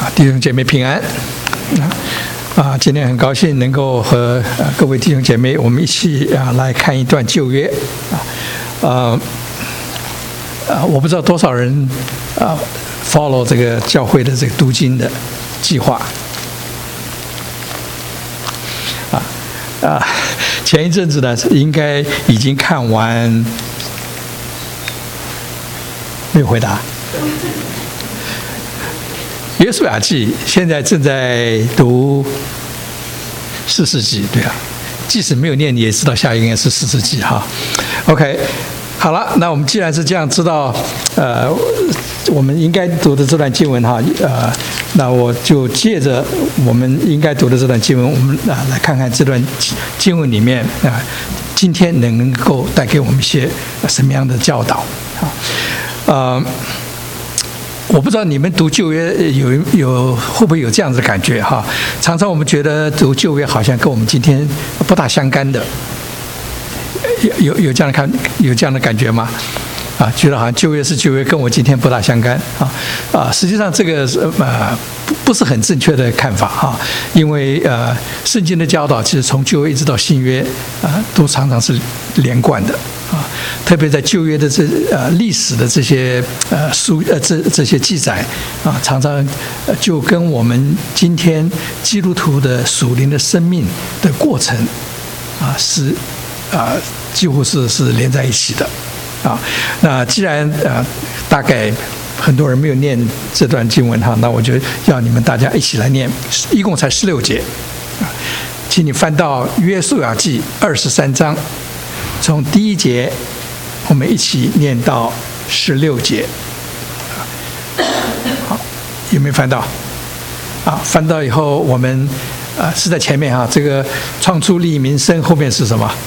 弟兄姐妹平安。今天很高兴能够和各位弟兄姐妹我们一起来看一段旧约。我不知道多少人follow 这个教会的这个读经的计划。前一阵子呢，应该已经看完。没有回答。约书亚记现在正在读士师记，对啊，即使没有念，你也知道下一个应该是士师记哈。OK， 好了，那我们既然是这样知道，我们应该读的这段经文哈，那我就借着我们应该读的这段经文，我们来看看这段经文里面今天能够带给我们一些什么样的教导啊？我不知道你们读旧约会不会有这样子的感觉哈？常常我们觉得读旧约好像跟我们今天不大相干的，有这样的感觉吗？觉得好像旧约是旧约，跟我今天不大相干实际上这个不是很正确的看法哈，因为圣经的教导其实从旧约一直到新约都常常是连贯的特别在旧约的历史的这些这些记载常常就跟我们今天基督徒的属灵的生命的过程是几乎是连在一起的那既然大概很多人没有念这段经文那我就要你们大家一起来念，一共才16节请你翻到约书亚记23章，从第1节我们一起念到16节。好，有没有翻到？翻到以后我们是在前面这个创出利益民生后面是什么？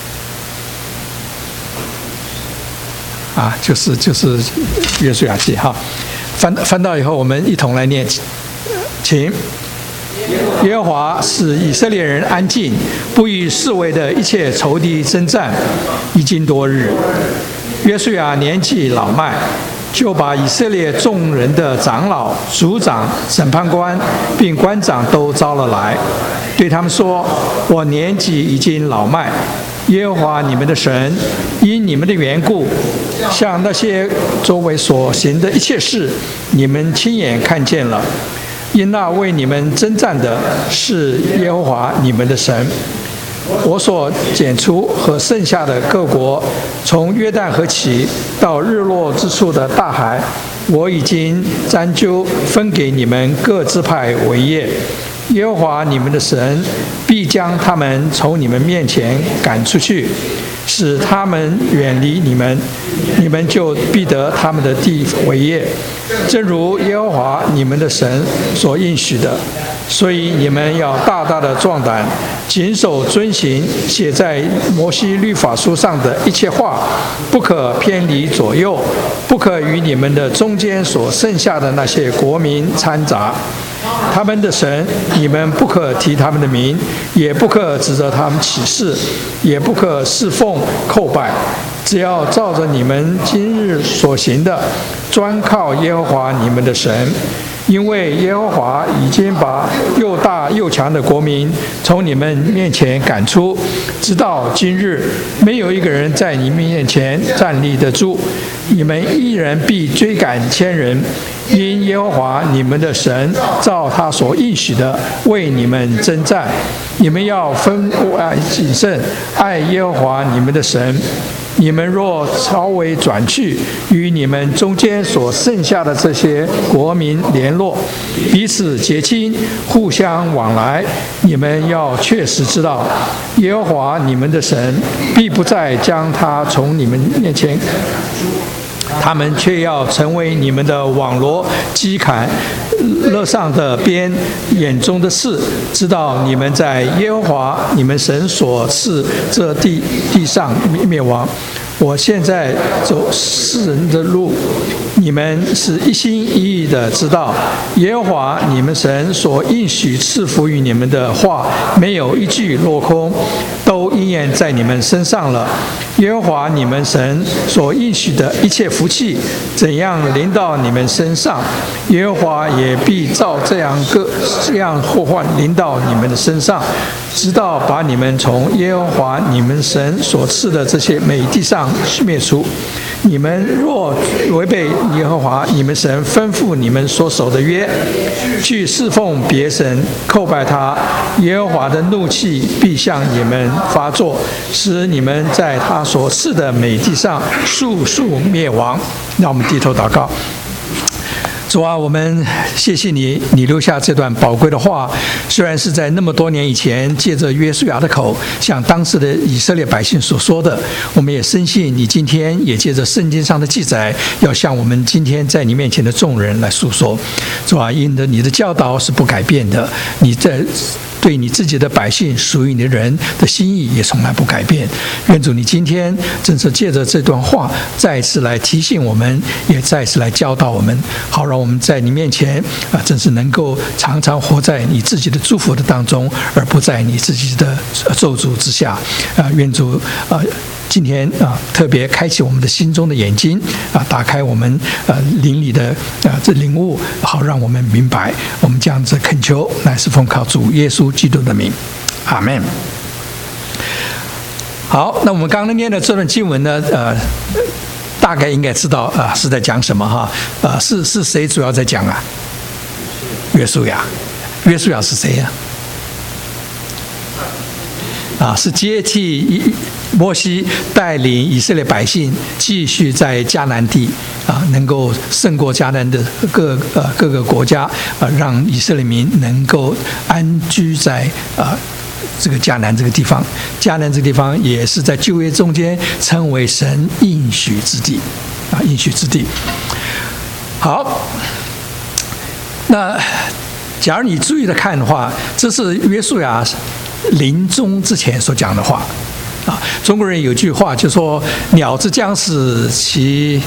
就是约书亚记翻到以后我们一同来念，请。耶和华使以色列人安静，不与四围的一切仇敌征战，已经多日。约书亚年纪老迈，就把以色列众人的长老、族长、审判官并官长都招了来，对他们说：我年纪已经老迈，耶和华你们的神因你们的缘故，像那些周围所行的一切事，你们亲眼看见了。因那为你们征战的是耶和华你们的神。我所拣出和剩下的各国，从约旦河起到日落之处的大海，我已经沾阄分给你们各支派为业。耶和华你们的神必将他们从你们面前赶出去，使他们远离你们，你们就必得他们的地为业，正如耶和华你们的神所应许的。所以你们要大大的壮胆，谨守遵行写在摩西律法书上的一切话，不可偏离左右，不可与你们的中间所剩下的那些国民掺杂。他们的神，你们不可提他们的名，也不可指着他们起誓，也不可侍奉叩拜，只要照着你们今日所行的，专靠耶和华你们的神。因为耶和华已经把又大又强的国民从你们面前赶出，直到今日，没有一个人在你们面前站立得住。你们一人必追赶1000人，因耶和华你们的神照他所应许的为你们征战。你们要分外谨慎，爱耶和华你们的神。你们若稍微转去，与你们中间所剩下的这些国民联络，彼此结亲，互相往来，你们要确实知道，耶和华你们的神必不再将他从你们面前，他们却要成为你们的网罗、机砍、勒上的鞭、眼中的刺，知道你们在耶和华你们神所赐这地上灭亡。我现在走世人的路，你们是一心一意的知道，耶和华你们神所应许赐福于你们的话，没有一句落空，都都应验在你们身上了。耶和华你们神所应许的一切福气，怎样临到你们身上，耶和华也必照这样祸患临到你们的身上，直到把你们从耶和华你们神所赐的这些美地上灭除。你们若违背耶和华你们神吩咐你们所守的约，去侍奉别神叩拜他，耶和华的怒气必向你们发作，使你们在他所赐的美地上速速灭亡。让我们低头祷告。主啊，我们谢谢你，你留下这段宝贵的话，虽然是在那么多年以前借着约书亚的口向当时的以色列百姓所说的，我们也深信你今天也借着圣经上的记载，要向我们今天在你面前的众人来诉说。主啊，因着你的教导是不改变的，你在对你自己的百姓属于你的人的心意也从来不改变。愿主你今天正是借着这段话再一次来提醒我们，也再一次来教导我们，好让我们在你面前真是能够常常活在你自己的祝福的当中，而不在你自己的咒诅之下。愿主今天特别开启我们的心中的眼睛打开我们灵里的这领悟，好让我们明白。我们这样子恳求，乃是奉靠主耶稣基督的名，阿们。好，那我们刚刚念的这段经文呢，大概应该知道是在讲什么哈？是谁主要在讲啊？约书亚。约书亚是谁呀？是接替摩西带领以色列百姓继续在迦南地能够胜过迦南的各个国家让以色列民能够安居在这个迦南这个地方。迦南这个地方也是在旧约中间称为神应许之地应许之地。好，那假如你注意的看的话，这是约书亚临终之前所讲的话中国人有句话就说鸟之将死，其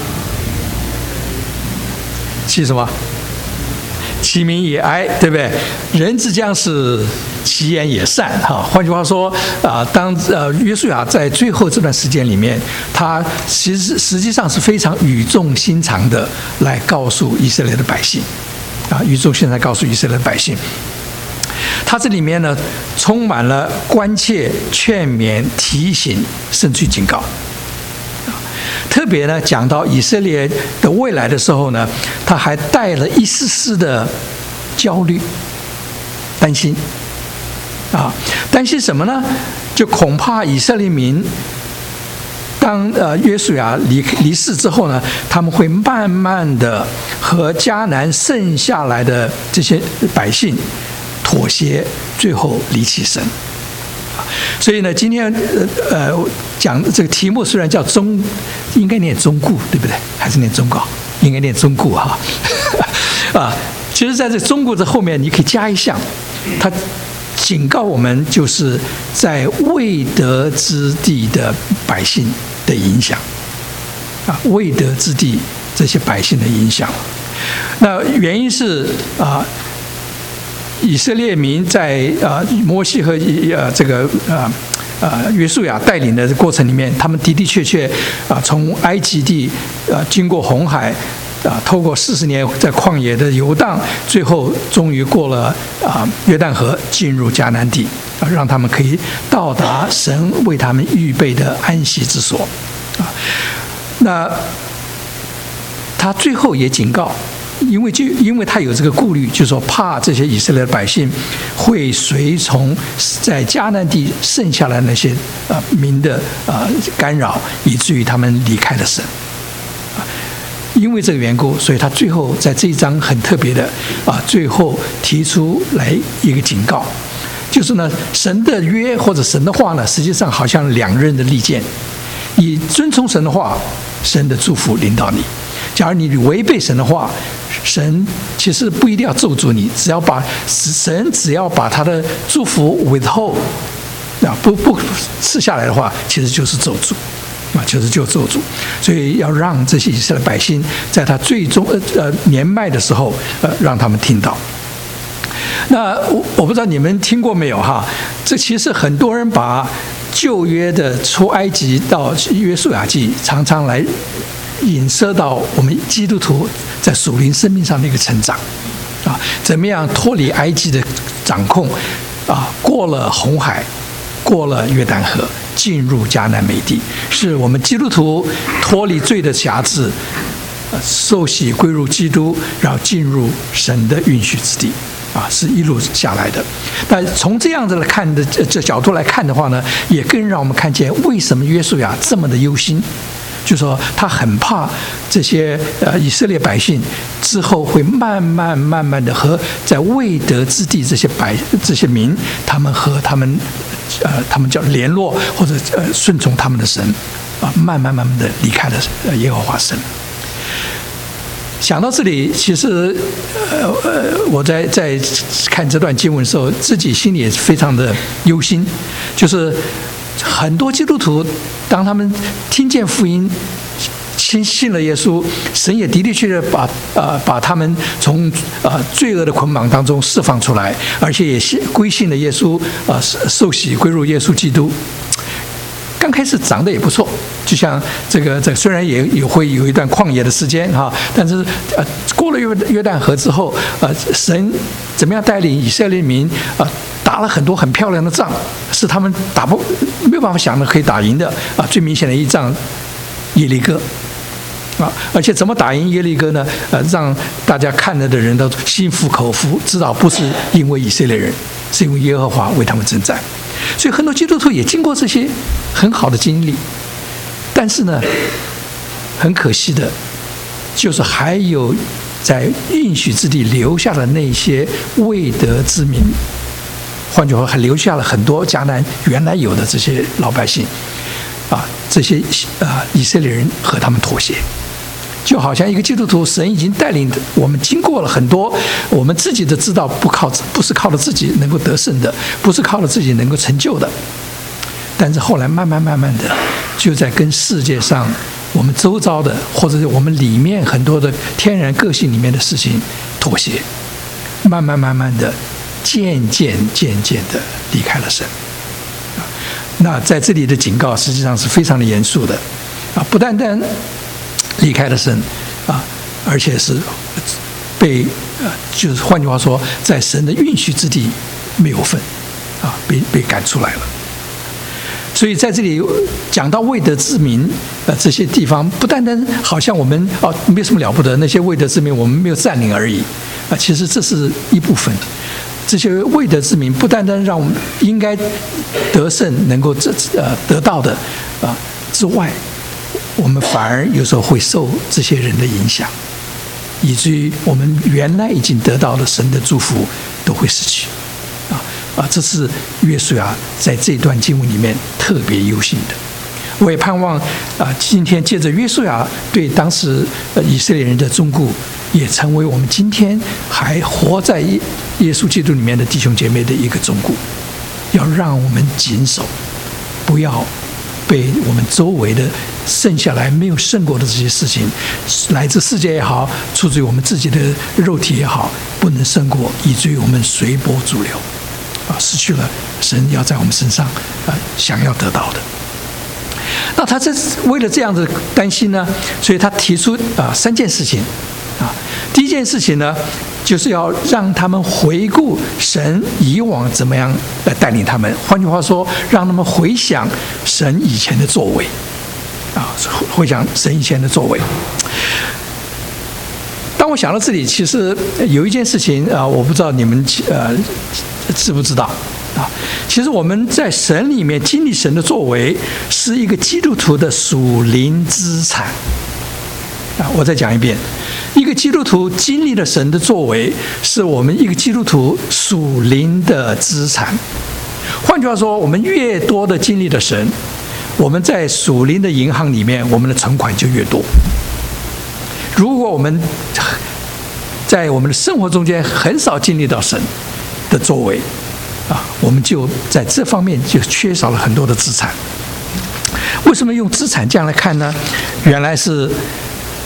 什么？其鸣也哀，对不对？人之将死，其言也善换句话说当约书亚在最后这段时间里面，他实际上是非常语重心长的来告诉以色列的百姓语重心长告诉以色列的百姓。他这里面呢，充满了关切、劝勉、提醒，甚至警告。特别呢，讲到以色列的未来的时候呢，他还带了一丝丝的焦虑、担心。担心什么呢？就恐怕以色列民当约书亚离世之后呢，他们会慢慢的和迦南剩下来的这些百姓妥协，最后离弃神。所以呢，今天讲这个题目虽然叫应该念忠固，对不对？还是念忠告？应该念忠固哈。其实在这忠固的后面，你可以加一项，它警告我们，就是在未得之地的百姓的影响未得之地这些百姓的影响。那原因是以色列民在摩西和这个约书亚带领的过程里面，他们的确从埃及地经过红海透过40年在旷野的游荡，最后终于过了约旦河，进入迦南地让他们可以到达神为他们预备的安息之所那他最后也警告，因为他有这个顾虑，就是说怕这些以色列的百姓会随从在迦南地剩下来那些民的干扰，以至于他们离开了神。因为这个缘故，所以他最后在这一章很特别的最后提出来一个警告，就是呢，神的约或者神的话呢，实际上好像两刃的利剑，以遵从神的话，神的祝福领导你；假如你违背神的话，神其实不一定要咒诅你，神只要把他的祝福 withhold 不赐下来的话，其实就是咒诅。就是咒诅，所以要让这些以色列百姓在他最终年迈的时候，让他们听到。那我不知道你们听过没有哈？这其实很多人把旧约的出埃及到约书亚记，常常来引射到我们基督徒在属灵生命上的一个成长啊，怎么样脱离埃及的掌控啊，过了红海，过了约旦河，进入迦南美地，是我们基督徒脱离罪的辖制，受洗归入基督，然后进入神的应许之地啊，是一路下来的。但从这样子来看的这角度来看的话呢，也更让我们看见为什么约书亚这么的忧心。就说他很怕这些以色列百姓之后会慢慢的和在未得之地这些民，他们和他们叫联络或者顺从他们的神啊，慢慢的离开了耶和华神。想到这里，其实我在看这段经文的时候，自己心里也非常的忧心，就是很多基督徒当他们听见福音，信了耶稣，神也的确把他们从罪恶的捆绑当中释放出来，而且也归信了耶稣，受洗归入耶稣基督。刚开始长得也不错，就像这个虽然也会有一段旷野的时间哈，但是过了约旦河之后，神怎么样带领以色列民打了很多很漂亮的仗，是他们没有办法想的可以打赢的啊。最明显的一仗耶利哥啊，而且怎么打赢耶利哥呢？让大家看了的人都心服口服，知道不是因为以色列人，是因为耶和华为他们征战。所以很多基督徒也经过这些很好的经历，但是呢，很可惜的，就是还有在应许之地留下的那些未得之民。换句话说，还留下了很多迦南原来有的这些老百姓啊，这些以色列人和他们妥协。就好像一个基督徒，神已经带领我们经过了很多我们自己的知道，不是靠着自己能够得胜的，不是靠着自己能够成就的，但是后来慢慢的，就在跟世界上我们周遭的，或者是我们里面很多的天然个性里面的事情妥协，慢慢的，渐渐的离开了神。那在这里的警告实际上是非常的严肃的啊，不单离开了神啊，而且是被就是换句话说，在神的应许之地没有份啊，被赶出来了。所以在这里讲到未得之民这些地方，不单好像我们没有什么了不得，那些未得之民我们没有占领而已啊，其实这是一部分。这些未得之民不单让我们应该得胜能够得到的之外，我们反而有时候会受这些人的影响，以至于我们原来已经得到了神的祝福都会失去这是约书亚在这段经文里面特别忧心的。我也盼望今天借着约书亚对当时以色列人的忠告，也成为我们今天还活在耶稣基督里面的弟兄姐妹的一个忠告，要让我们谨守，不要被我们周围的剩下来没有胜过的这些事情，来自世界也好，出自于我们自己的肉体也好，不能胜过，以至于我们随波逐流失去了神要在我们身上想要得到的。那他为了这样子担心呢，所以他提出3件事情第一件事情呢，就是要让他们回顾神以往怎么样来带领他们，换句话说，让他们回想神以前的作为回想神以前的作为。当我想到这里，其实有一件事情我不知道你们知不知道其实我们在神里面经历神的作为，是一个基督徒的属灵资产我再讲一遍，一个基督徒经历了神的作为，是我们一个基督徒属灵的资产。换句话说，我们越多的经历了神，我们在属灵的银行里面，我们的存款就越多。如果我们在我们的生活中间很少经历到神的作为我们就在这方面就缺少了很多的资产。为什么用资产这样来看呢？原来是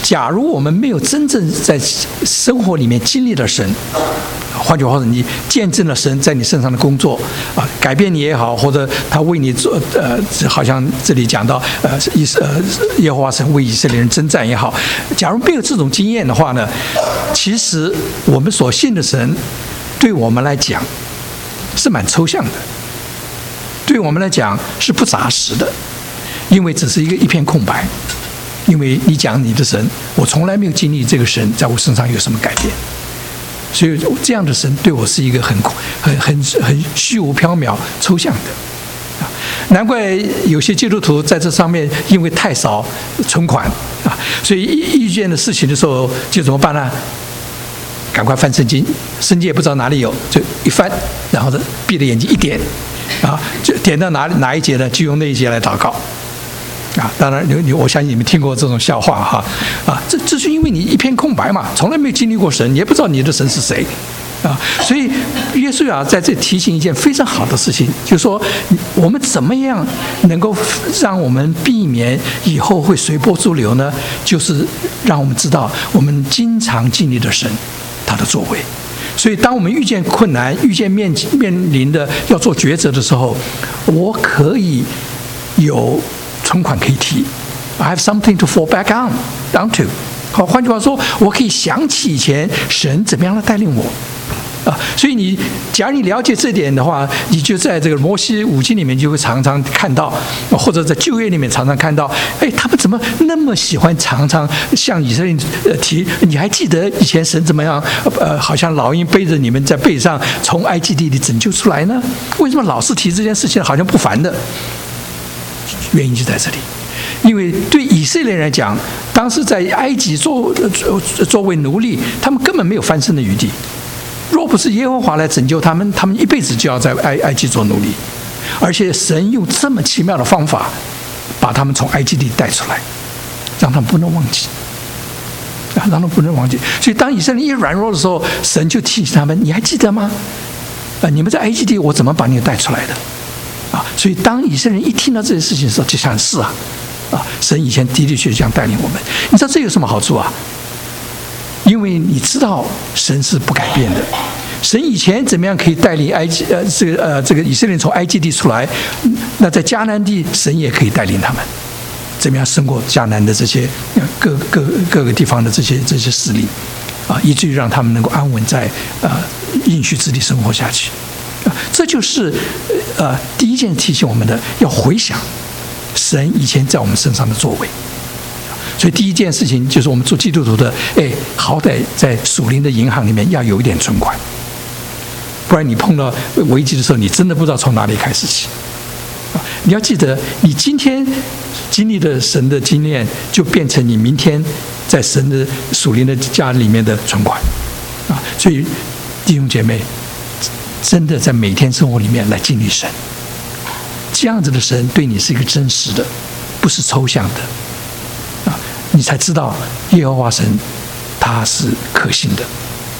假如我们没有真正在生活里面经历了神，换句话说，你见证了神在你身上的工作改变你也好，或者他为你做好像这里讲到耶和华神为以色列人征战也好，假如没有这种经验的话呢，其实我们所信的神对我们来讲是蛮抽象的，对我们来讲是不扎实的，因为只是一片空白。因为你讲你的神，我从来没有经历这个神在我身上有什么改变，所以这样的神对我是一个很虚无缥缈、抽象的。难怪有些基督徒在这上面因为太少存款所以遇见的事情的时候就怎么办呢？赶快翻圣经，圣经也不知道哪里有，就一翻，然后闭着眼睛一点就点到哪一节呢，就用那一节来祷告。当然，我相信你们听过这种笑话这是因为你一片空白嘛，从来没有经历过神，你也不知道你的神是谁所以约书亚在这提醒一件非常好的事情，就是说我们怎么样能够让我们避免以后会随波逐流呢？就是让我们知道我们经常经历的神他的作为。所以当我们遇见困难、遇见面临的要做抉择的时候，我可以有存款可以提 ，I have something to fall back onto。好，换句话说，我可以想起以前神怎么样的带领我所以假如你了解这点的话，你就在这个摩西五经里面就会常常看到，或者在旧约里面常常看到，他们怎么那么喜欢常常向以色列提？你还记得以前神怎么样？好像老鹰背着你们在背上从埃及地里拯救出来呢？为什么老是提这件事情，好像不烦的？原因就在这里，因为对以色列人来讲，当时在埃及作为奴隶，他们根本没有翻身的余地。若不是耶和华来拯救他们，他们一辈子就要在埃及做奴隶。而且神用这么奇妙的方法，把他们从埃及地带出来，让他们不能忘记，让他们不能忘记。所以当以色列一软弱的时候，神就提醒他们：你还记得吗？你们在埃及地，我怎么把你带出来的？所以当以色列人一听到这些事情的时候，就想是神以前的确这样带领我们。你知道这有什么好处啊？因为你知道神是不改变的，神以前怎么样可以带领这个以色列人从埃及地出来，那在迦南地神也可以带领他们，怎么样胜过迦南的这些各个地方的这些势力以至于让他们能够安稳在应许之地生活下去。这就是第一件提醒我们的，要回想神以前在我们身上的作为。所以第一件事情就是我们做基督徒的，好歹在属灵的银行里面要有一点存款，不然你碰到危机的时候，你真的不知道从哪里开始起。你要记得，你今天经历的神的经验，就变成你明天在神的属灵的家里面的存款所以弟兄姐妹，真的在每天生活里面来经历神，这样子的神对你是一个真实的，不是抽象的你才知道耶和华神他是可信的。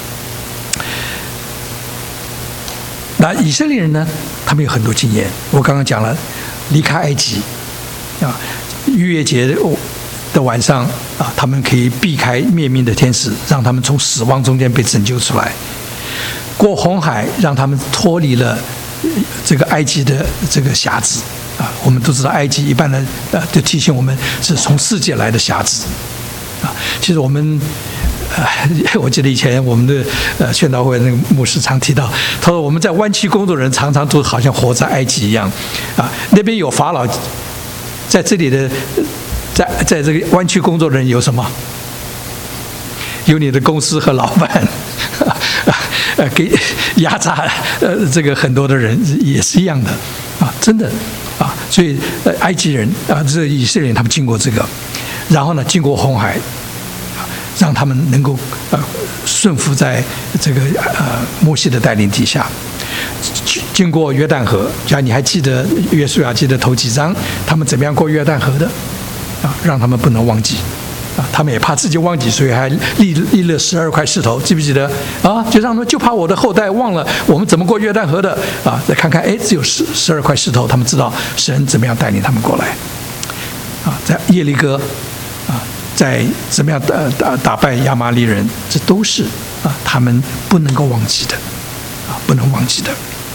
那以色列人呢，他们有很多经验，我刚刚讲了，离开埃及逾越节的晚上他们可以避开灭命的天使，让他们从死亡中间被拯救出来，过红海，让他们脱离了这个埃及的这个辖制我们都知道埃及一般的就提醒我们是从世界来的辖制其实我们我记得以前我们的宣道会那个牧师常提到，他说我们在湾区工作人常常都好像活在埃及一样那边有法老，在这里的在这个湾区工作人有什么？有你的公司和老板给压榨这个很多的人也是一样的真的所以埃及人这以色列人他们经过这个，然后呢经过红海，让他们能够顺服在这个摩西的带领底下，经过约旦河。假如你还记得约书亚记的头几章，他们怎么样过约旦河的让他们不能忘记他们也怕自己忘记，所以还立了12块石头，记不记得就让他们就怕我的后代忘了我们怎么过约旦河的再看看只有12块石头，他们知道神怎么样带领他们过来在耶利哥在怎么样打败亚玛力人，这都是他们不能够忘记的，不能忘记的。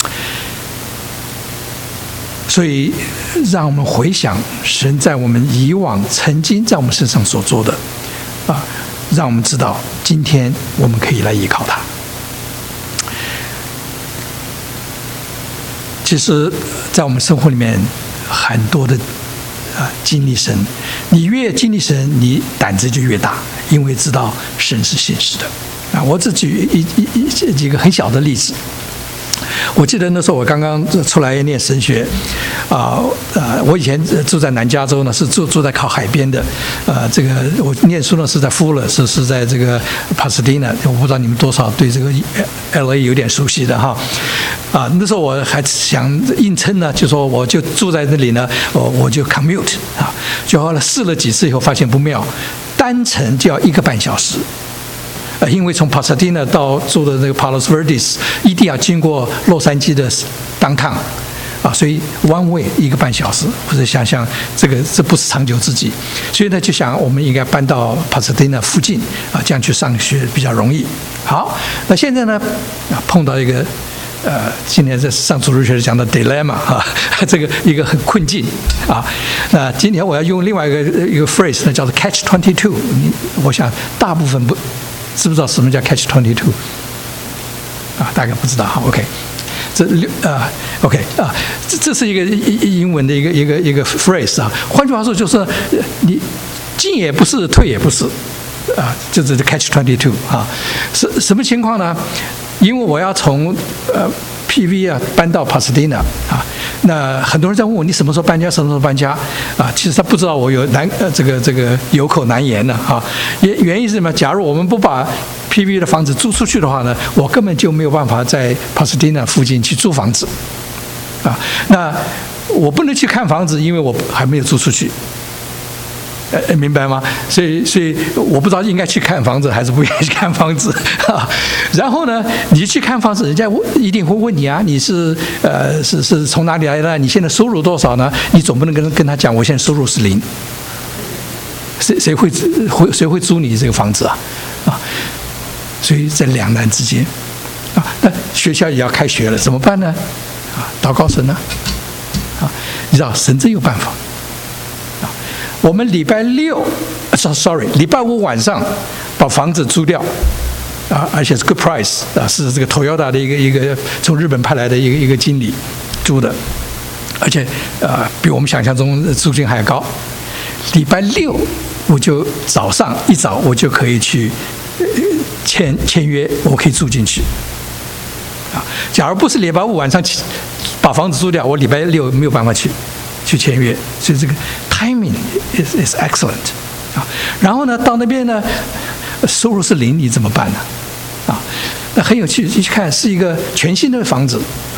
所以，让我们回想神在我们以往曾经在我们身上所做的，让我们知道今天我们可以来依靠他。其实，在我们生活里面，很多的经历神，你越经历神，你胆子就越大，因为知道神是现实的。我只举几个很小的例子。我记得那时候我刚刚出来念神学，我以前住在南加州呢，是住在靠海边的，这个我念书呢是在Fuller，是在这个帕斯蒂纳，我不知道你们多少对这个 LA 有点熟悉的哈，那时候我还想硬撑呢，就说我就住在这里呢，我就 commute 就后来试了几次以后发现不妙，单程就要1个半小时。因为从 Pasadena 到住的那个 Palos Verdes 一定要经过洛杉矶的 downtown， 所以 one way 1个半小时，或者想想这不是长久之计，所以呢就想我们应该搬到 Pasadena 附近这样去上学比较容易。好，那现在呢碰到一个今年在上主日学讲的 dilemma 这个一个很困境那今天我要用另外一个 phrase 呢，叫做 catch 22。我想大部分知不知道什么叫 catch 22？大概不知道哈。OK， OK 这是一个英文的一个 phrase 换句话说就是你进也不是，退也不是就是 catch 22是什么情况呢？因为我要从PV 搬到 Pasadena 那很多人在问我你什么时候搬家，什么时候搬家其实他不知道我有这个有口难言呢原因是什么？假如我们不把 PV 的房子租出去的话呢，我根本就没有办法在 Pasadena 附近去租房子那我不能去看房子，因为我还没有租出去。明白吗？所以我不知道应该去看房子还是不应该去看房子然后呢，你去看房子，人家一定会问你你是从哪里来的？你现在收入多少呢？你总不能跟他讲我现在收入是0，谁会租你这个房子所以在两难之间那学校也要开学了，怎么办呢？祷告神呢你知道神真有办法。我们礼拜五晚上把房子租掉而且是 good price 是这个 Toyota 的一个从日本派来的一个经理租的，而且比我们想象中租金还高。礼拜6我就一早我就可以去签约，我可以住进去假如不是礼拜5晚上把房子租掉，我礼拜6没有办法去签约，所以这个 timing is excellent 然后呢，到那边呢，收入是0，你怎么办呢？那很有趣，一看是一个全新的房子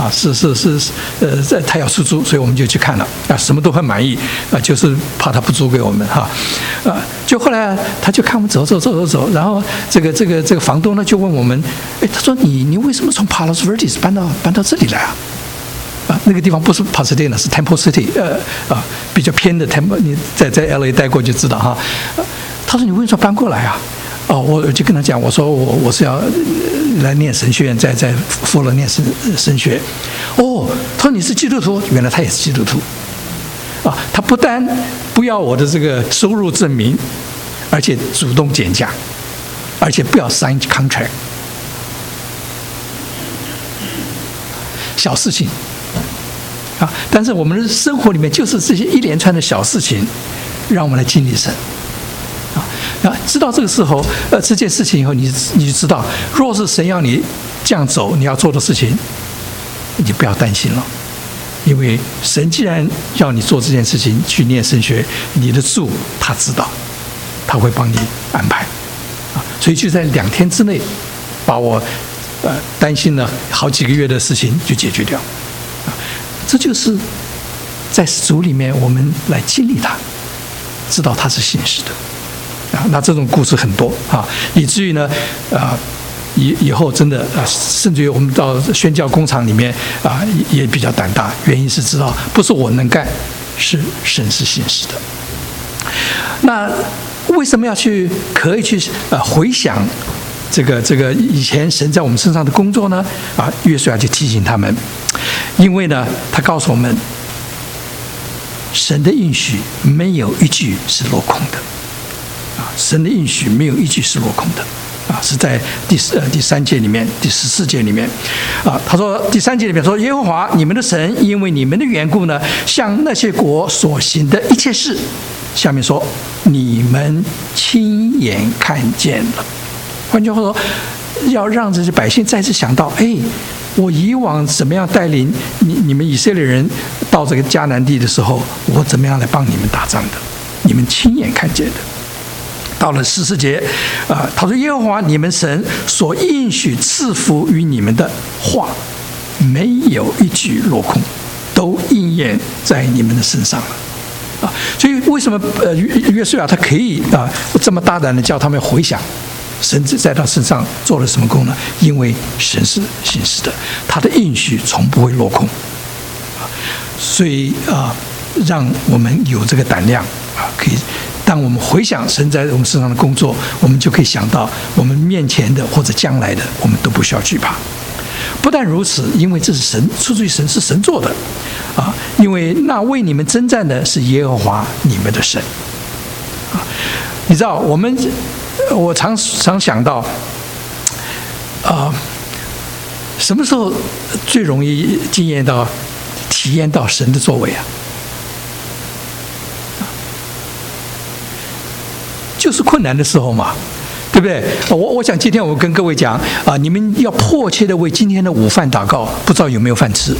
他要出租，所以我们就去看了什么都很满意就是怕他不租给我们就后来他就看我们走，然后这个房东呢就问我们，他说你为什么从 Palos Verdes 搬到这里来那个地方不是 Pasadena， 是 Temple City， 比较偏的 Temple， 你在 LA 待过就知道他说你为什么搬过来我就跟他讲，我说我是要来念神学院，在富勒念神学。他说你是基督徒，原来他也是基督徒他不但不要我的这个收入证明，而且主动减价，而且不要 sign contract， 小事情但是我们的生活里面就是这些一连串的小事情，让我们来经历神知道这个时候这件事情以后，你就知道，若是神要你这样走，你要做的事情，你不要担心了，因为神既然要你做这件事情，去念神学，你的主他知道，他会帮你安排所以就在2天之内，把我担心了好几个月的事情就解决掉这就是在主里面我们来经历他，知道他是现实的那这种故事很多以至于呢以后真的甚至于我们到宣教工厂里面也比较胆大，原因是知道不是我能干，是神是现实的。那为什么要可以去回想这个以前神在我们身上的工作呢？约书亚就提醒他们，因为呢，他告诉我们，神的应许没有一句是落空的，神的应许没有一句是落空的。是在第3节里面，第14节里面，他说第3节里面说，耶和华你们的神因为你们的缘故呢，向那些国所行的一切事，下面说你们亲眼看见了。换句话说，要让这些百姓再次想到，我以往怎么样带领你们以色列人到这个迦南地的时候，我怎么样来帮你们打仗的，你们亲眼看见的。到了14节，他说耶和华你们神所应许赐福于你们的话，没有一句落空，都应验在你们的身上了。所以为什么约书亚他可以这么大胆的叫他们回想神在他身上做了什么工呢？因为神是信实的，他的应许从不会落空。所以让我们有这个胆量可以。当我们回想神在我们身上的工作，我们就可以想到我们面前的或者将来的，我们都不需要惧怕。不但如此，因为这是神出自于神，是神做的因为那为你们征战的是耶和华你们的神你知道，我常想到什么时候最容易体验到神的作为就是困难的时候嘛，对不对？我想今天我跟各位讲你们要迫切的为今天的午饭祷告，不知道有没有饭吃？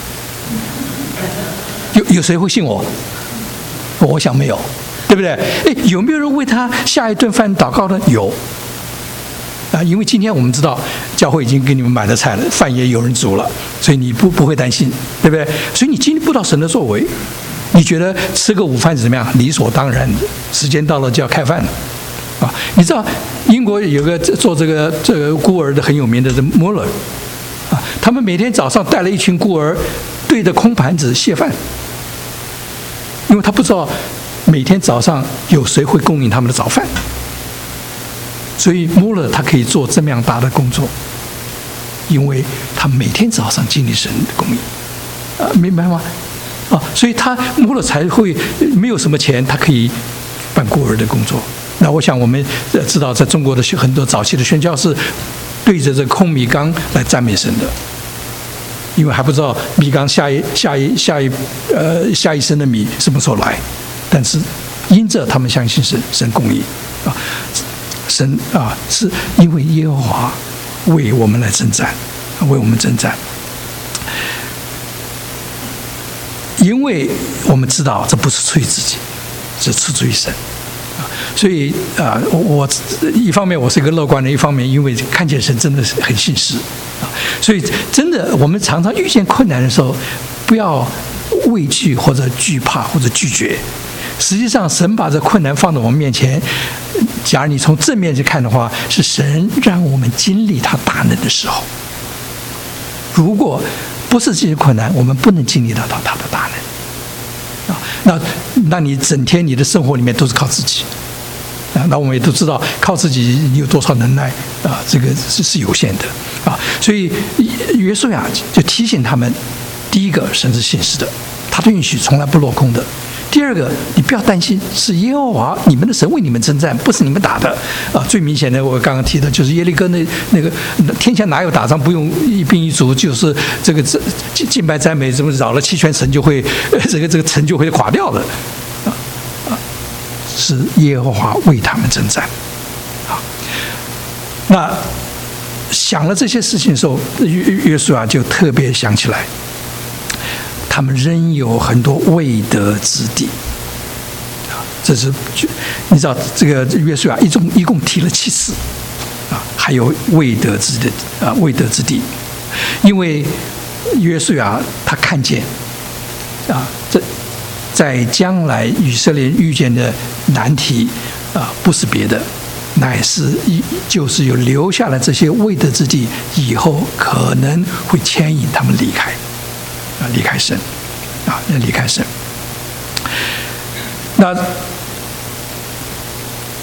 有谁会信我？我想没有，对不对？有没有人为他下一顿饭祷告呢？有因为今天我们知道教会已经给你们买了菜了，饭也有人煮了，所以你不会担心，对不对？所以你经历不到神的作为，你觉得吃个午饭怎么样？理所当然，时间到了就要开饭了你知道英国有个做这个孤儿的很有名的莫勒他们每天早上带了一群孤儿对着空盘子谢饭，因为他不知道每天早上有谁会供应他们的早饭，所以莫勒他可以做这么样大的工作，因为他每天早上经历神的供应明白吗？所以他莫勒才会没有什么钱，他可以办孤儿的工作。那我想我们知道，在中国的很多早期的宣教士对着这空米缸来赞美神的，因为还不知道米缸下一升的米什么时候来，但是因着他们相信神供应神是因为耶和华为我们来征战，为我们征战。因为我们知道这不是出于自己，是出自于神所以我一方面我是一个乐观的，一方面因为看见神真的是很信实所以真的我们常常遇见困难的时候，不要畏惧或者惧怕或者拒绝。实际上神把这困难放在我们面前，假如你从正面去看的话，是神让我们经历他大能的时候。如果不是这些困难，我们不能经历到他的大能那你整天你的生活里面都是靠自己那我们也都知道靠自己你有多少能耐这个是有限的所以约书亚就提醒他们，第一个神是信实的，他的应许从来不落空的。第二个，你不要担心，是耶和华你们的神为你们征战，不是你们打的最明显的我刚刚提的就是耶利哥那个天下哪有打仗不用一兵一卒，就是这个敬拜赞美怎么扰了7圈城就会这个城就会垮掉的是耶和华为他们征战那想了这些事情的时候，约书亚就特别想起来，他们仍有很多未得之地这是你知道这个约书亚一共提了7次还有未得之地因为约书亚他看见这在将来以色列遇见的难题不是别的，乃是就是有留下了这些未得之地，以后可能会牵引他们离开神离开神。那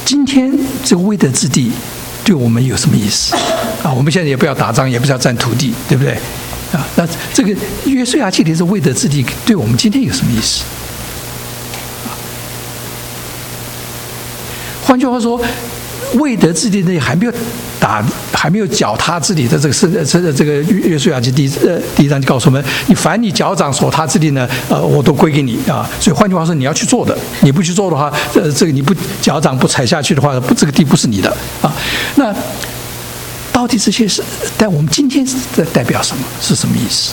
今天这个未得之地对我们有什么意思啊？我们现在也不要打仗，也不要占土地，对不对啊？那这个约书亚记里这未得之地对我们今天有什么意思？换句话说，未得之地那还没有脚踏之地的这个约书亚记第一章就告诉我们，你凡你脚掌所踏之地呢，我都归给你啊。所以换句话说，你要去做的，你不去做的话，这个你不脚掌不踩下去的话，这个地不是你的啊。那到底这些是，但我们今天在代表什么？是什么意思？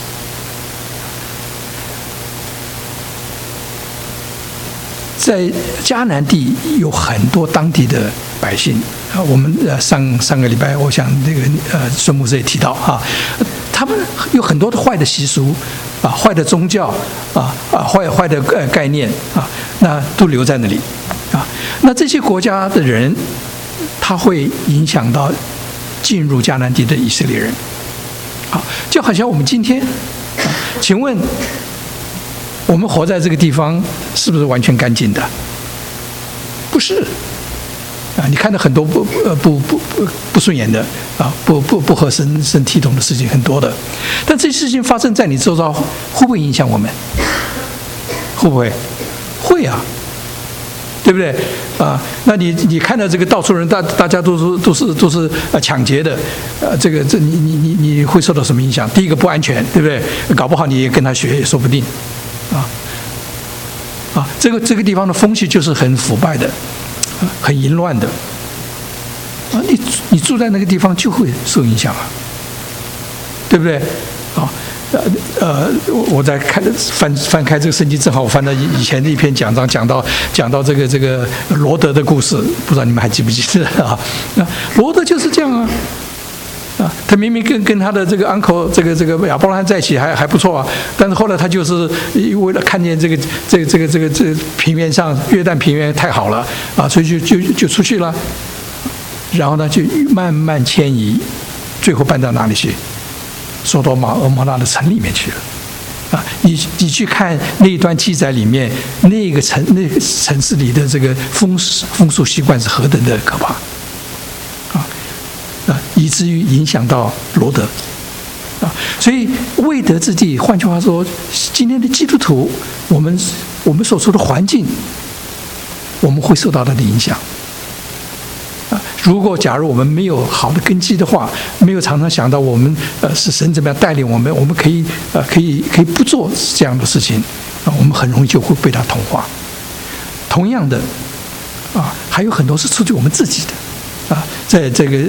在迦南地有很多当地的百姓啊，我们上个礼拜，我想这个孙牧师也提到啊，他们有很多的坏的习俗啊，坏的宗教啊坏的概念啊，那都留在那里啊。那这些国家的人，他会影响到进入迦南地的以色列人。好，就好像我们今天，请问，我们活在这个地方是不是完全干净的？不是啊！你看到很多不顺眼的啊，不合神体统的事情很多的，但这些事情发生在你周遭，会不会影响我们？会不会？会啊，对不对啊？那你看到这个到处人，大家都是抢劫的，你会受到什么影响？第一个不安全，对不对？搞不好你也跟他学也说不定。这个地方的风气就是很腐败的，很淫乱的，你住在那个地方就会受影响啊，对不对？我在翻开这个圣经，正好我翻到以前的一篇讲章，讲到这个罗德的故事，不知道你们还记不记得啊？罗德就是这样啊。他明明跟他的这个 uncle 这个亚伯拉罕在一起还不错啊，但是后来他就是为了看见这个平原上约旦平原太好了啊，所以就出去了，然后呢就慢慢迁移，最后搬到哪里去？索多玛蛾摩拉的城里面去了啊！你去看那一段记载里面，那个城市里的这个风俗习惯是何等的可怕！以至于影响到罗德啊，所以未得之地，换句话说，今天的基督徒，我们所处的环境，我们会受到它的影响啊。假如我们没有好的根基的话，没有常常想到我们是神怎么样带领我们，我们可以不做这样的事情啊，我们很容易就会被他同化。同样的啊，还有很多是出自我们自己的。在这个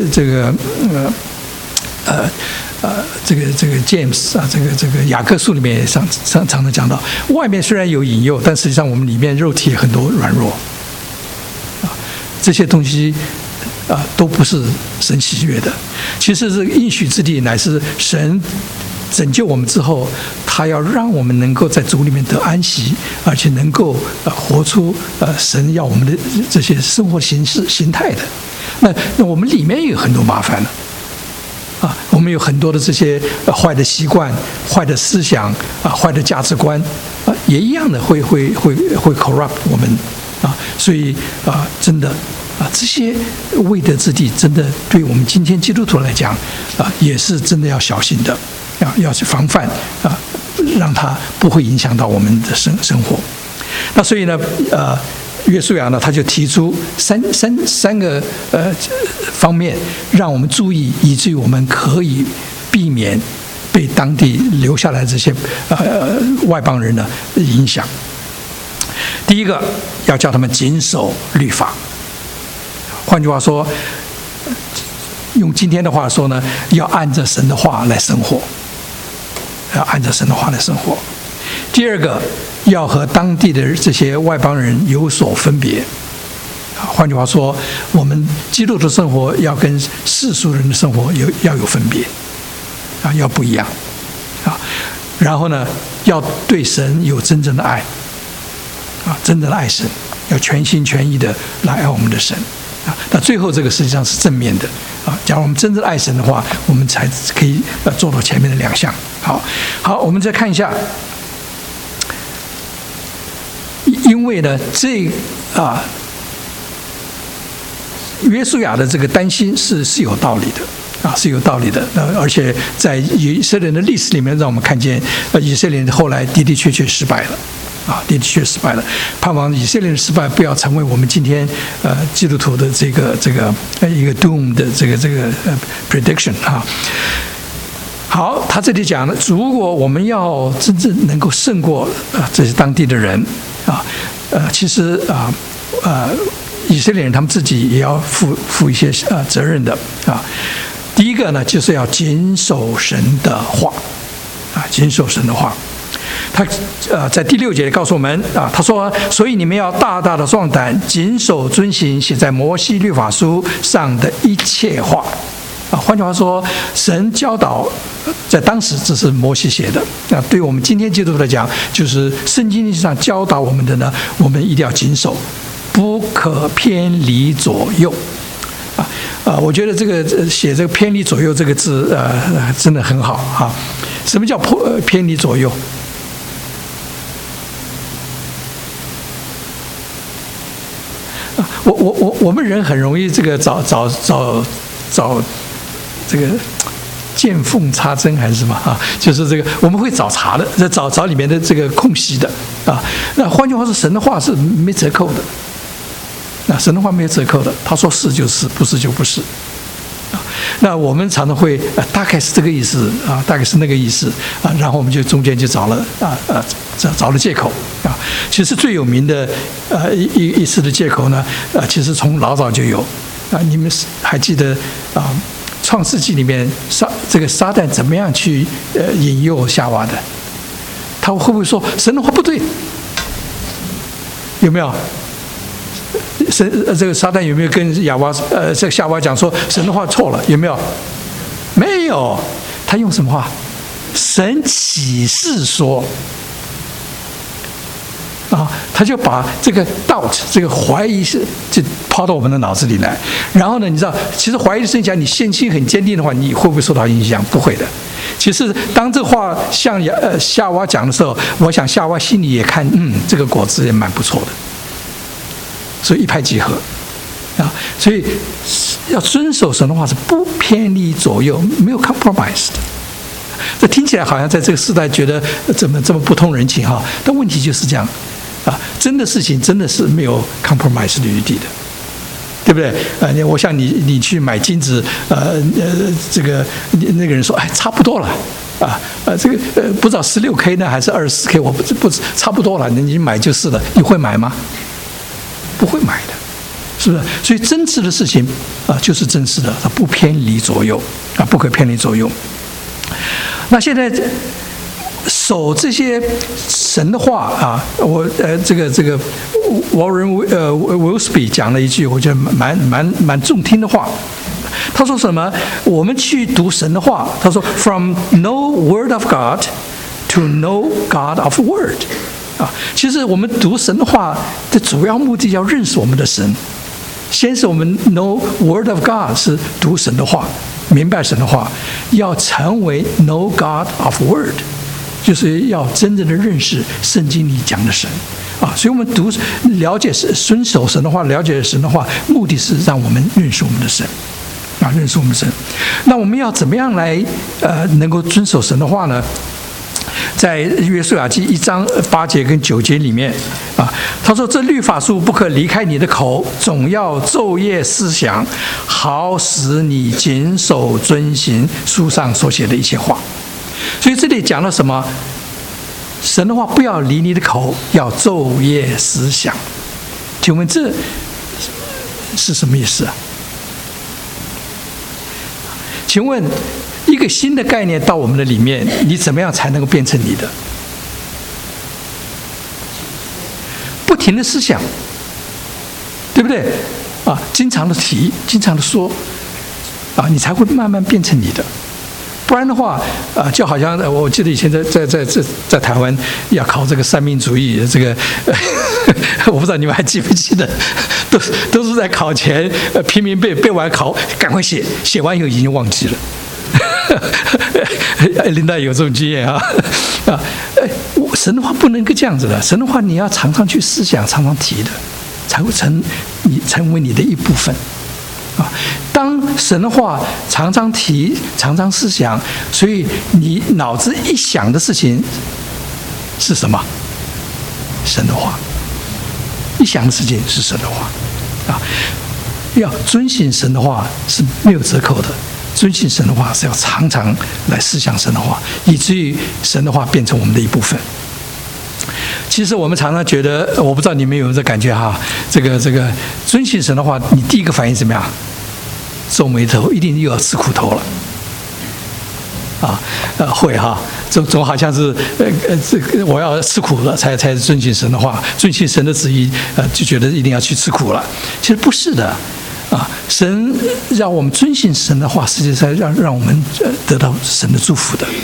James 啊，这个雅各书里面也常常讲到，外面虽然有引诱，但实际上我们里面肉体也很多软弱啊，这些东西都不是神喜悦的。其实这个应许之地乃是神拯救我们之后，他要让我们能够在主里面得安息，而且能够活出神要我们的这些生活形态的。那我们里面也有很多麻烦了啊，我们有很多的这些坏的习惯、坏的思想啊、坏的价值观啊，也一样的会 corrupt 我们啊，所以真的这些未得之地，真的对我们今天基督徒来讲也是真的要小心的要去防范让它不会影响到我们的生活。那所以呢约书亚呢，他就提出三个方面，让我们注意，以至于我们可以避免被当地留下来这些外邦人的影响。第一个，要叫他们谨守律法。换句话说，用今天的话说呢，要按着神的话来生活，要按着神的话来生活。第二个，要和当地的这些外邦人有所分别。换句话说，我们基督徒生活要跟世俗人的生活要有分别要不一样然后呢，要对神有真正的爱真正的爱神，要全心全意的来爱我们的神那最后这个实际上是正面的假如我们真正爱神的话，我们才可以做到前面的两项。好，我们再看一下。因为呢， 约书亚的这个担心是有道理的。是有道理的，而且在以色列人的历史里面，让我们看见，以色列人后来的确失败了，的确失败了。盼望以色列人失败，不要成为我们今天基督徒的这个一个 doom 的这个prediction 好，他这里讲了，如果我们要真正能够胜过这些当地的人其实以色列人他们自己也要负一些责任的第一个呢，就是要谨守神的话谨守神的话。他在第6节告诉我们他说，所以你们要大大的壮胆，谨守遵行写在摩西律法书上的一切话换句话说，神教导在当时这是摩西写的对我们今天基督徒来讲，就是圣经上教导我们的呢，我们一定要谨守，不可偏离左右我觉得这个写这个偏离左右这个字真的很好什么叫偏离左右？我们人很容易这个找这个见缝插针还是什么就是这个我们会找茬的，找里面的这个空隙的那换句话说，神的话是没折扣的。神的话没有折扣的，他说是就是，不是就不是那我们常常会大概是这个意思大概是那个意思然后我们就中间就找了借口其实最有名的一次的借口呢其实从老早就有你们还记得创世纪里面这个撒旦怎么样去引诱夏娃的？他会不会说神的话不对？有没有？这个撒旦有没有跟这个夏娃讲说神的话错了？有没有？没有。他用什么话？神启示说他就把这个 doubt 这个怀疑就抛到我们的脑子里来。然后呢，你知道，其实怀疑的声音讲你信心很坚定的话，你会不会受到影响？不会的。其实当这话向夏娃讲的时候，我想夏娃心里也看，这个果子也蛮不错的。所以一拍即合所以要遵守神的话是不偏离左右，没有 compromise 的。这听起来好像在这个时代觉得怎么这么不通人情但问题就是这样真的事情真的是没有 compromise 的余地的，对不对？我想你去买金子这个那个人说差不多了这个不知道16K 呢还是24K， 我不差不多了，你买就是了。你会买吗？不会买的，是不是？所以真实的事情就是真实的，它不偏离左右不可偏离左右。那现在守这些神的话我这个 Warren Wiersbe 讲了一句我觉得蛮中听的话。他说什么？我们去读神的话，他说 From know word of God to know God of word。其实我们读神的话的主要目的要认识我们的神。先是我们 know word of God 是读神的话，明白神的话，要成为 know God of word， 就是要真正的认识圣经里讲的神所以我们了解遵守神的话，了解神的话，目的是让我们认识我们的神认识我们的神。那我们要怎么样来能够遵守神的话呢？在约书亚记1章8节跟9节里面他说这律法书不可离开你的口，总要昼夜思想，好使你谨守遵行书上所写的一切话。所以这里讲了什么？神的话不要离你的口，要昼夜思想。请问这是什么意思请问一个新的概念到我们的里面，你怎么样才能够变成你的？不停的思想，对不对？经常的提，经常的说，你才会慢慢变成你的。不然的话，就好像我记得以前在台湾要考这个三民主义，这个我不知道你们还记不记得，都是在考前拼命背完考，赶快写，写完以后已经忘记了。林大有这种经验神的话不能够这样子的，神的话你要常常去思想，常常提的，才会成为你的一部分当神的话常常提、常常思想，所以你脑子一想的事情是什么？神的话。一想的事情是神的话，啊，要遵行神的话是没有折扣的。遵行神的话是要常常来思想神的话，以至于神的话变成我们的一部分。其实我们常常觉得，我不知道你们有没有这感觉哈，这个遵行神的话，你第一个反应怎么样？皱眉头，一定又要吃苦头了。会哈，总好像是我要吃苦了才遵行神的话，遵行神的旨意，就觉得一定要去吃苦了。其实不是的，神让我们遵行神的话，实际上让我们得到神的祝福的。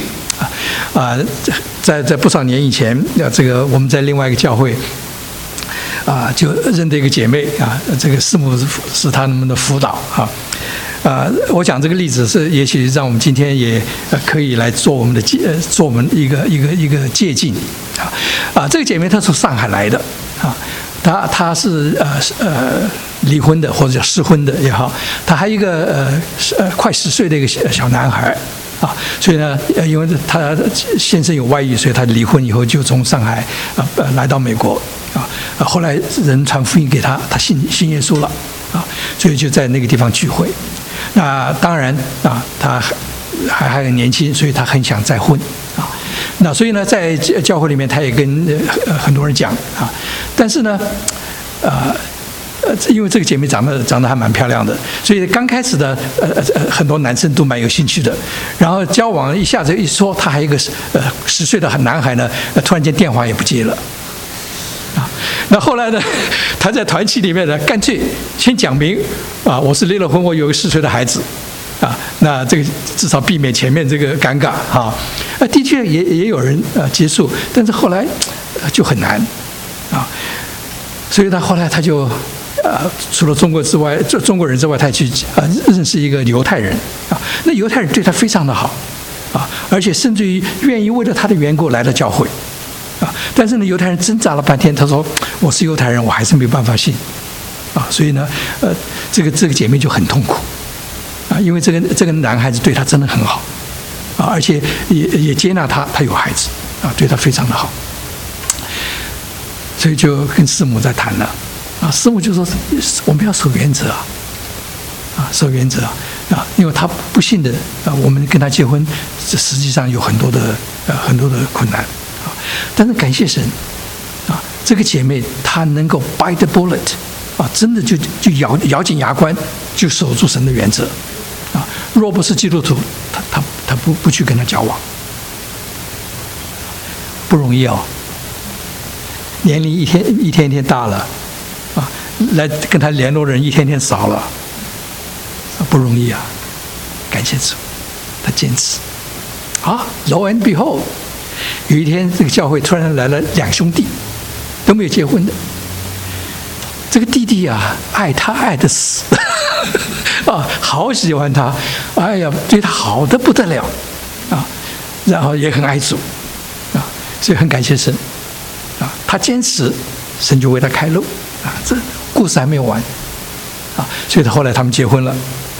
在不少年以前，我们在另外一个教会。就认得一个姐妹这个师母是他们的辅导我讲这个例子是，也许让我们今天也可以来做我们一个借鉴这个姐妹她从上海来的她是离婚的或者叫失婚的也好，她还有一个快10岁的一个小男孩所以呢，因为她先生有外遇，所以她离婚以后就从上海来到美国后来人传福音给她，她信耶稣了所以就在那个地方聚会。那当然她还很年轻，所以她很想再婚那所以呢，在教会里面，她也跟很多人讲但是呢，因为这个姐妹长得还蛮漂亮的，所以刚开始的很多男生都蛮有兴趣的。然后交往一下子一说，她还有一个10岁的男孩呢，突然间电话也不接了那后来呢，她在团契里面呢，干脆先讲明我是离了婚，我有个10岁的孩子那这个至少避免前面这个尴尬的确也有人接受，但是后来就很难所以后来他就除了中国人之外，他去认识一个犹太人那犹太人对他非常的好而且甚至于愿意为了他的缘故来到教会但是呢，犹太人挣扎了半天，他说我是犹太人，我还是没有办法信所以呢这个姐妹就很痛苦因为这个男孩子对她真的很好而且也接纳她有孩子对她非常的好，所以就跟师母在谈了师母就说我们要守原则守原则因为他不信的我们跟他结婚，这实际上有很多的困难但是感谢神这个姐妹她能够 bite the bullet 真的就咬紧牙关，就守住神的原则若不是基督徒，他不去跟他交往，不容易年龄一天大了来跟他联络的人一天少了不容易感谢主，他坚持lo and behold， 有一天这个教会突然来了2兄弟，都没有结婚的。这个弟弟爱他爱得死好喜欢他，哎呀，对他好得不得了然后也很爱主所以很感谢神他坚持，神就为他开路这故事还没有完所以后来他们结婚了。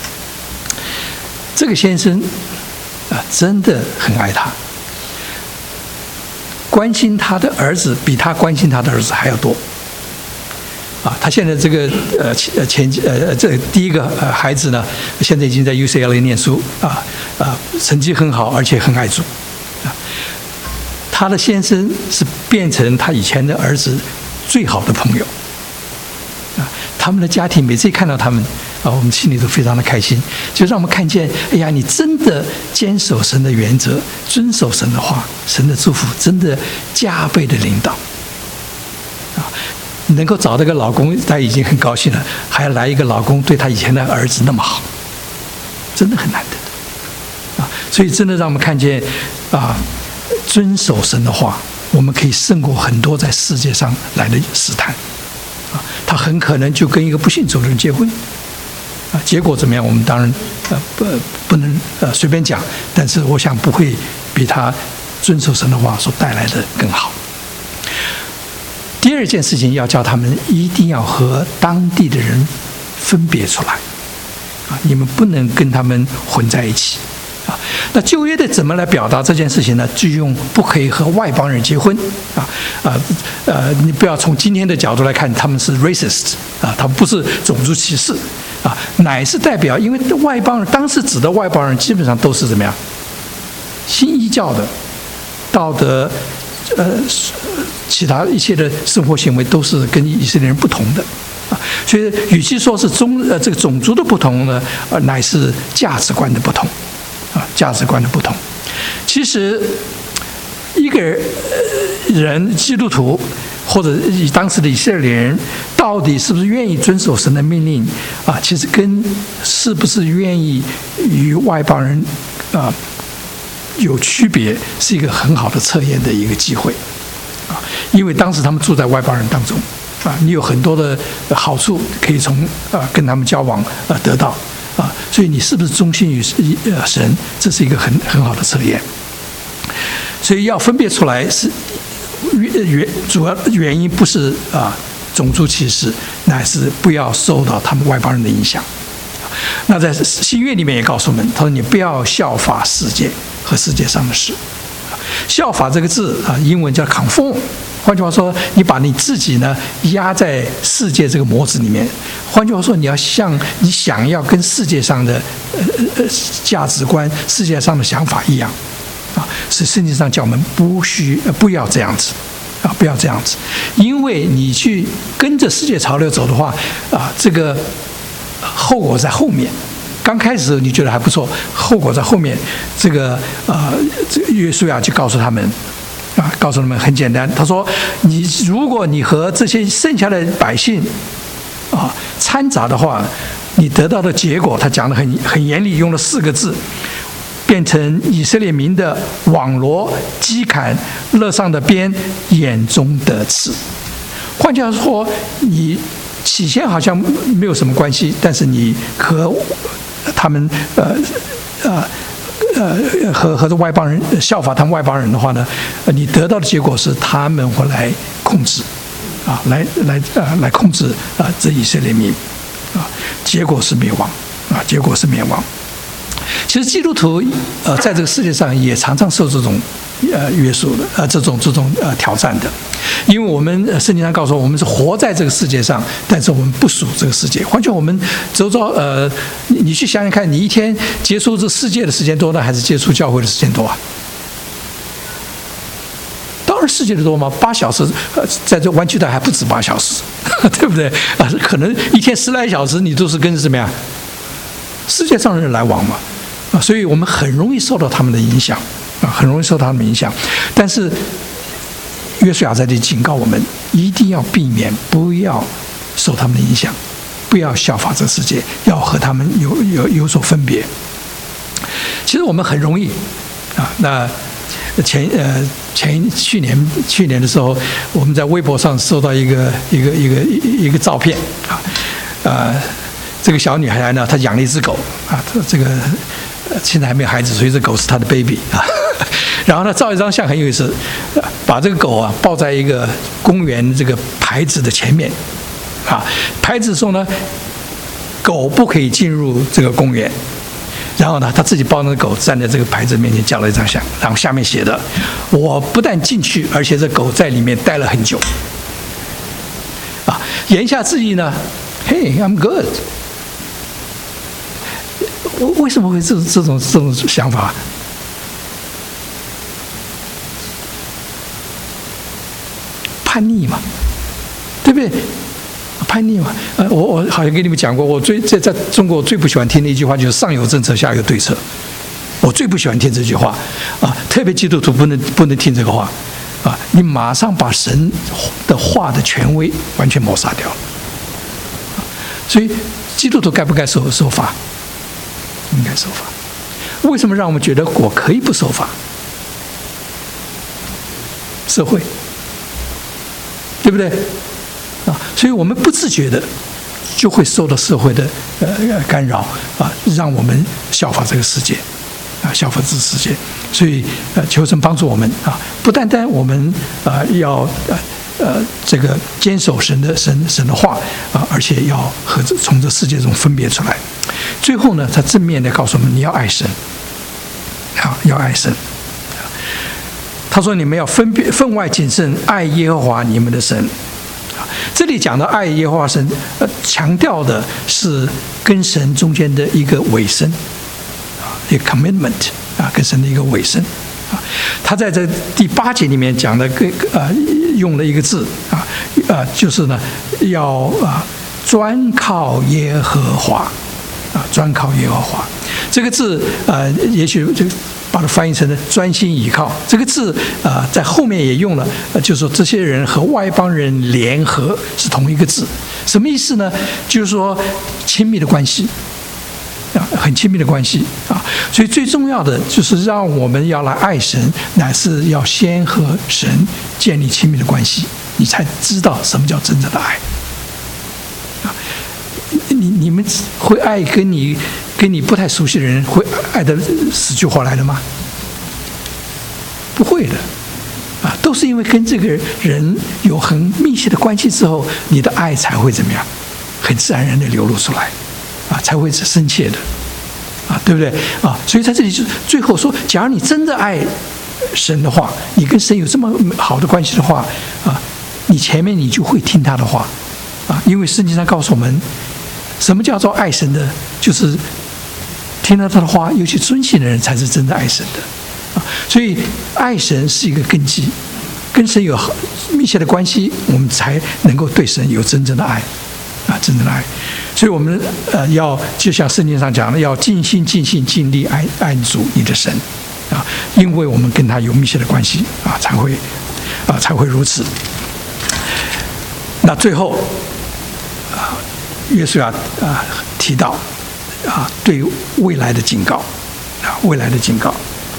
这个先生真的很爱他，关心他的儿子比他关心他的儿子还要多他现在这个这第一个孩子呢，现在已经在 UCLA 念书成绩很好，而且很爱主他的先生是变成他以前的儿子最好的朋友他们的家庭每次一看到他们我们心里都非常的开心，就让我们看见，哎呀，你真的坚守神的原则，遵守神的话，神的祝福真的加倍的领导能够找到个老公，他已经很高兴了，还要来一个老公对他以前的儿子那么好，真的很难得所以真的让我们看见遵守神的话，我们可以胜过很多在世界上来的试探他很可能就跟一个不信主的人结婚结果怎么样？我们当然不能随便讲，但是我想不会比他遵守神的话所带来的更好。第二件事情要叫他们一定要和当地的人分别出来啊，你们不能跟他们混在一起。啊，那旧约的怎么来表达这件事情呢？就用不可以和外邦人结婚你不要从今天的角度来看，他们是 racist 啊，他们不是种族歧视啊，乃是代表，因为外邦人当时指的外邦人基本上都是怎么样，新异教的，道德其他一切的生活行为都是跟以色列人不同的啊，所以与其说是这个种族的不同呢，乃是价值观的不同。价值观的不同，其实一个人基督徒或者以当时的以色列人，到底是不是愿意遵守神的命令啊？其实跟是不是愿意与外邦人有区别，是一个很好的测验的一个机会啊。因为当时他们住在外邦人当中啊，你有很多的好处可以从跟他们交往得到。所以你是不是忠心于神，这是一个很好的测验。所以要分别出来是主要原因不是种族歧视，乃是不要受到他们外邦人的影响。那在新约里面也告诉我们，他说你不要效法世界和世界上的事。效法这个字英文叫 conform。换句话说，你把你自己呢压在世界这个模子里面。换句话说，你要像你想要跟世界上的价值观、世界上的想法一样是圣经上叫我们不要这样子不要这样子，因为你去跟着世界潮流走的话这个后果在后面。刚开始你觉得还不错，后果在后面。这个约书亚就告诉他们。告诉他们很简单，他说：如果你和这些剩下的百姓掺杂的话，你得到的结果，他讲得很严厉，用了4个字，变成以色列民的网罗、击砍、肋上的鞭、眼中的刺。换句话说，你起先好像没有什么关系，但是你和他们和外邦人效法他们外邦人的话呢，你得到的结果是他们会来控制来控制这以色列民结果是灭亡结果是灭亡。其实基督徒在这个世界上也常常受这种约束的这种挑战的，因为我们圣经上告诉我们是活在这个世界上，但是我们不属这个世界。换句话，我们周遭你去想想看，你一天接触这世界的时间多呢，还是接触教会的时间多啊？当然世界的多嘛，8小时在这湾区带还不止8小时，对不对可能一天10来小时你都是跟什么呀？世界上的人来往嘛所以我们很容易受到他们的影响很容易受到他们的影响。但是约书亚在这里警告我们，一定要避免，不要受他们的影响，不要效法这个世界，要和他们有所分别。其实我们很容易那去年的时候，我们在微博上收到一个照片这个小女孩呢，她养了一只狗这个现在还没有孩子，所以这狗是她的 baby然后呢，照一张相很有意思，把这个狗抱在一个公园这个牌子的前面牌子说呢，狗不可以进入这个公园。然后呢，他自己抱着狗站在这个牌子面前叫了一张相，然后下面写的：我不但进去，而且这狗在里面待了很久。言下之意呢 ，Hey, I'm good。为什么会这种想法？叛逆嘛，对不对？叛逆嘛，我好像跟你们讲过，我在中国最不喜欢听的一句话就是上有政策，下有对策。我最不喜欢听这句话特别基督徒不能听这个话你马上把神的话的权威完全抹杀掉了。所以基督徒该不该受罚？应该受罚。为什么让我们觉得我可以不受罚？社会，对不对所以我们不自觉的就会受到社会的干扰让我们效法这个世界效法这个世界。所以求神帮助我们不单单我们要这个坚守神的话啊，而且要从这世界中分别出来。最后呢，他正面的告诉我们，你要爱神，啊，要爱神。他说你们要分外谨慎，爱耶和华你们的神。这里讲到爱耶和华神，强调的是跟神中间的一个委身，啊，一个 commitment 啊，跟神的一个委身啊。他在这第8节里面讲的用了一个字啊，就是呢要专靠耶和华啊，专靠耶和华。这个字也许这个把它翻译成了专心倚靠。这个字在后面也用了，就是说这些人和外邦人联合是同一个字，什么意思呢？就是说亲密的关系啊，很亲密的关系啊。所以最重要的就是让我们要来爱神，乃是要先和神建立亲密的关系，你才知道什么叫真正的爱啊。你们会爱跟你不太熟悉的人，会爱得死去活来的吗？不会的啊，都是因为跟这个人有很密切的关系之后，你的爱才会怎么样，很自然而然的流露出来啊，才会是深切的啊，对不对啊？所以在这里就最后说，假如你真的爱神的话，你跟神有这么好的关系的话啊，你前面你就会听他的话啊，因为圣经上告诉我们，什么叫做爱神的，就是听到他的话又去遵行的人才是真的爱神的啊。所以爱神是一个根基，跟神有密切的关系，我们才能够对神有真正的爱啊，真正的爱。所以我们要就像圣经上讲的，要尽心尽性尽力爱主你的神啊，因为我们跟他有密切的关系啊，才会如此。那最后约书亚提到对未来的警告啊，未来的警告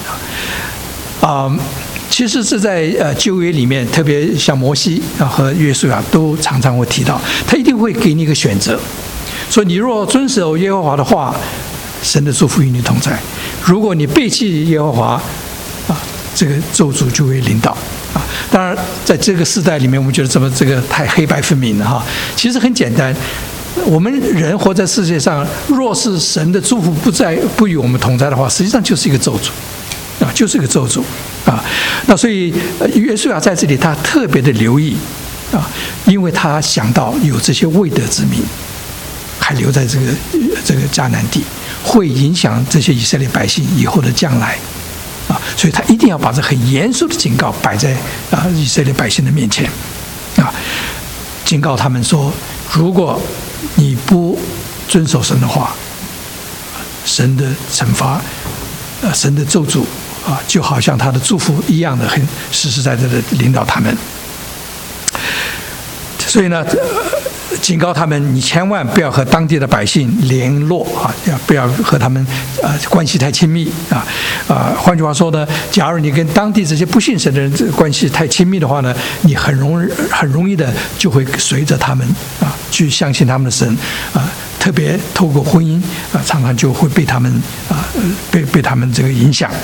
其实是在旧约里面，特别像摩西和约书亚都常常会提到，他一定会给你一个选择，说你若遵守耶和华的话，神的祝福与你同在；如果你背弃耶和华这个咒诅就会临到啊。当然，在这个时代里面，我们觉得这个太黑白分明了哈。其实很简单，我们人活在世界上，若是神的祝福不与我们同在的话，实际上就是一个咒诅啊，就是一个咒诅啊。那所以约书亚在这里他特别的留意啊，因为他想到有这些未得之民还留在这个迦南地，会影响这些以色列百姓以后的将来啊，所以他一定要把这很严肃的警告摆在以色列百姓的面前啊，警告他们说，如果你不遵守神的话，神的惩罚，神的咒诅就好像他的祝福一样的，很实实在在的领导他们。所以呢，警告他们，你千万不要和当地的百姓联络不要和他们关系太亲密换句话说呢，假如你跟当地这些不信神的人关系太亲密的话呢，你很容易的就会随着他们去相信他们的神特别透过婚姻常常就会被他们被他们这个影响。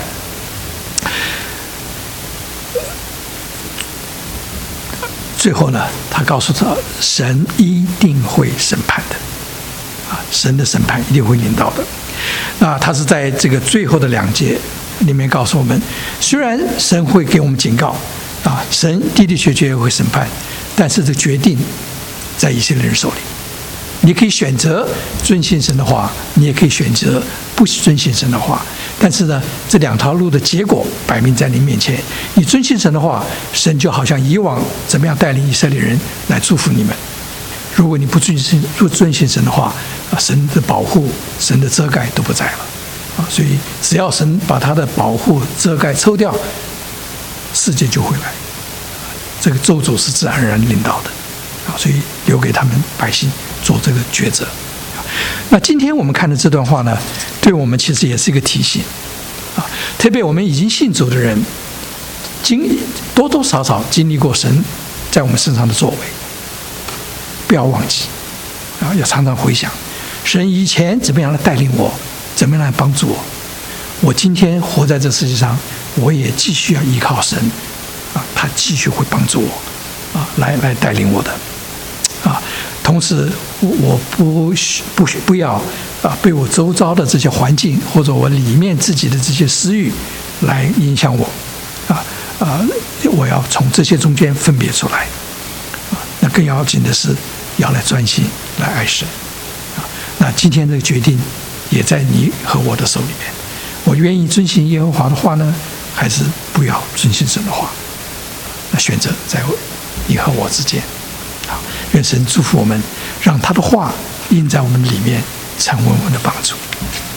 最后呢，他告诉他，神一定会审判的神的审判一定会临到的他是在这个最后的2节里面告诉我们，虽然神会给我们警告神的确会审判，但是这决定在以色列人手里。你可以选择遵行神的话，你也可以选择不遵行神的话，但是呢，这2条路的结果摆明在你面前。你遵行神的话，神就好像以往怎么样带领以色列人来祝福你们；如果你不遵行神的话神的保护、神的遮盖都不在了所以只要神把他的保护、遮盖抽掉，世界就会来，这个咒诅是自然而然领导的所以留给他们百姓做这个抉择。那今天我们看的这段话呢，对我们其实也是一个提醒特别我们已经信主的人，多多少少经历过神在我们身上的作为，不要忘记要常常回想神以前怎么样来带领我，怎么样来帮助我，我今天活在这世界上，我也继续要依靠神他继续会帮助我来带领我的同时我不要被我周遭的这些环境或者我里面自己的这些私欲来影响我我要从这些中间分别出来那更要紧的是要来专心来爱神那今天这个决定也在你和我的手里面，我愿意遵行耶和华的话呢，还是不要遵行神的话？那选择在你和我之间。好，愿神祝福我们，让他的话印在我们里面，成为我们的帮助。